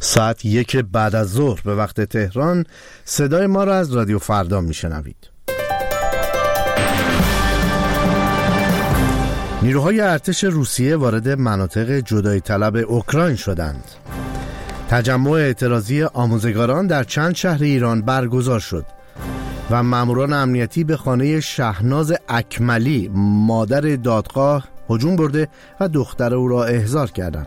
ساعت 1 بعد از ظهر به وقت تهران صدای ما را از رادیو فردا میشنوید. نیروهای ارتش روسیه وارد مناطق جدایی طلب اوکراین شدند. تجمع اعتراضی آموزگاران در چند شهر ایران برگزار شد و ماموران امنیتی به خانه شهناز اکملی مادر دادخواه هجوم برده و دختر او را احضار کردند.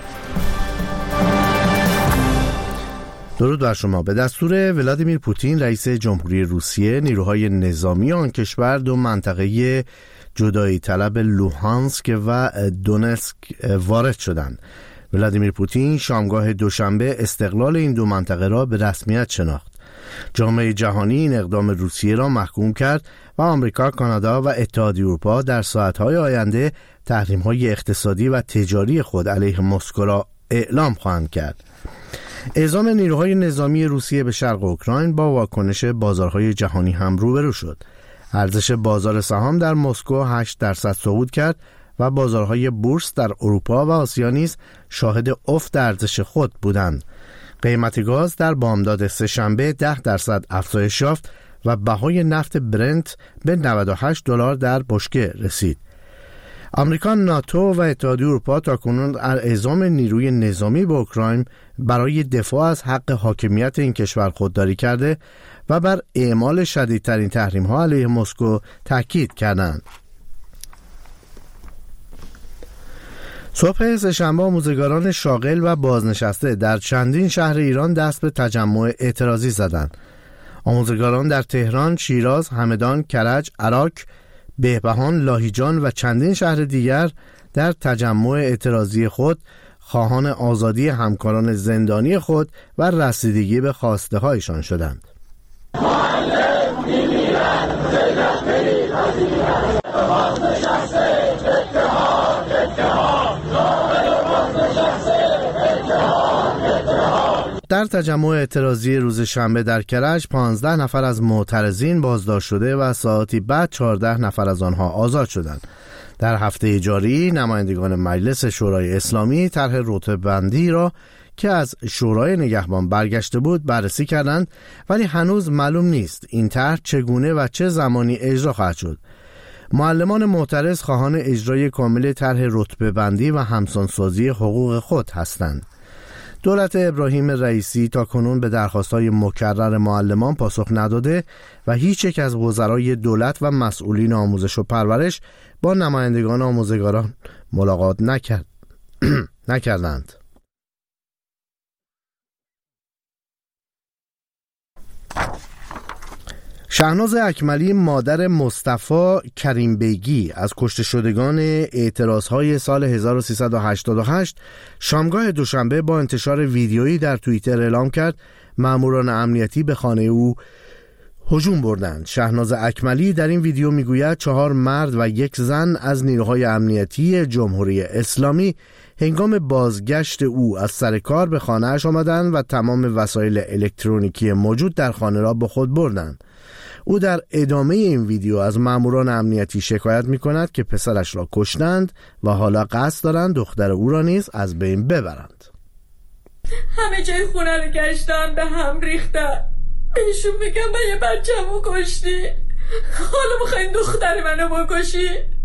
درود بر شما. به دستور ولادیمیر پوتین رئیس جمهوری روسیه، نیروهای نظامی آن کشور دو منطقه جدایی طلب لوهانسک و دونتسک وارد شدند. ولادیمیر پوتین شامگاه دوشنبه استقلال این دو منطقه را به رسمیت شناخت. جامعه جهانی این اقدام روسیه را محکوم کرد و آمریکا، کانادا و اتحادیه اروپا در ساعت‌های آینده تحریم‌های اقتصادی و تجاری خود علیه مسکو را اعلام خواهند کرد. اعزام نیروهای نظامی روسیه به شرق اوکراین با واکنش بازارهای جهانی هم روبرو شد. ارزش بازار سهام در مسکو 8% صعود کرد و بازارهای بورس در اروپا و آسیا نیز شاهد افت ارزش خود بودند. قیمت گاز در بامداد سه‌شنبه 10% افزایش یافت و بهای نفت برنت به $98 در بشکه رسید. آمریکا، ناتو و اتحادیه اروپا تاکنون اعزام نیروی نظامی به اوکراین برای دفاع از حق حاکمیت این کشور خودداری کرده و بر اعمال شدیدترین تحریم‌ها علیه مسکو تاکید کردند. صبح سه‌شنبه آموزگاران شاغل و بازنشسته در چندین شهر ایران دست به تجمع اعتراضی زدند. آموزگاران در تهران، شیراز، همدان، کرج، عراق، بهبهان، لاهیجان و چندین شهر دیگر در تجمع اعتراضی خود خواهان آزادی همکاران زندانی خود و رسیدگی به خواسته هایشان شدند. در تجمع اعتراضی روز شنبه در کرج 15 نفر از معترضین بازداشت شده و ساعتی بعد 14 نفر از آنها آزاد شدند. در هفته جاری نمایندگان مجلس شورای اسلامی طرح رتبه‌بندی را که از شورای نگهبان برگشته بود بررسی کردند، ولی هنوز معلوم نیست این طرح چگونه و چه زمانی اجرا خواهد شد. معلمان معترض خواهان اجرای کامل طرح رتبه‌بندی و همسانسازی حقوق خود هستند. دولت ابراهیم رئیسی تاکنون به درخواست‌های مکرر معلمان پاسخ نداده و هیچ یک از وزرای دولت و مسئولین آموزش و پرورش با نمایندگان آموزگاران ملاقات نکردند. شهناز اکملی مادر مصطفی کریم بیگی از کشته شدگان اعتراضهای سال 1388 شامگاه دوشنبه با انتشار ویدیویی در توییتر اعلام کرد ماموران امنیتی به خانه او هجوم بردند. شهناز اکملی در این ویدیو میگوید 4 مرد و 1 زن از نیروهای امنیتی جمهوری اسلامی هنگام بازگشت او از سر کار به خانه‌اش آمدند و تمام وسایل الکترونیکی موجود در خانه را با خود بردند. او در ادامه این ویدیو از ماموران امنیتی شکایت می‌کند که پسرش را کشتند و حالا قصد دارند دختر او را نیز از بین ببرند. همه جای خونه رو گشتن، به هم ریختن. بهشون میگم من یه بچه‌مو کشتی، حالا میخواین دختر منو بکشی؟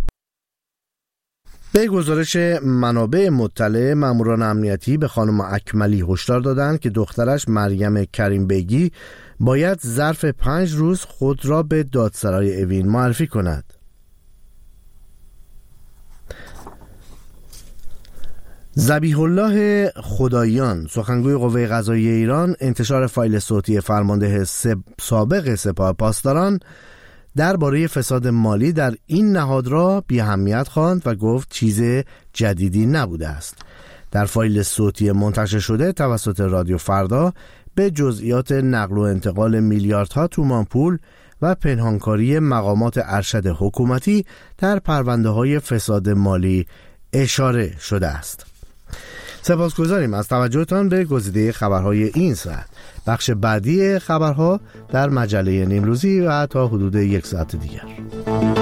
به گزارش منابع مطلع، ماموران امنیتی به خانم اکملی هشدار دادند که دخترش مریم کریم بیگی باید ظرف 5 روز خود را به دادسرای اوین معرفی کند. ذبیح الله خداییان، سخنگوی قوه قضاییه ایران، انتشار فایل صوتی فرمانده سابق سپاه پاسداران درباره فساد مالی در این نهاد را بی اهمیت خواند و گفت چیز جدیدی نبوده است. در فایل صوتی منتشر شده توسط رادیو فردا به جزئیات نقل و انتقال میلیاردها تومان پول و پنهانکاری مقامات ارشد حکومتی در پرونده‌های فساد مالی اشاره شده است. سپاسگزاریم از توجهتان به گزیده خبرهای این ساعت. بخش بعدی خبرها در مجله نیمروزی و تا حدود 1 ساعت دیگر.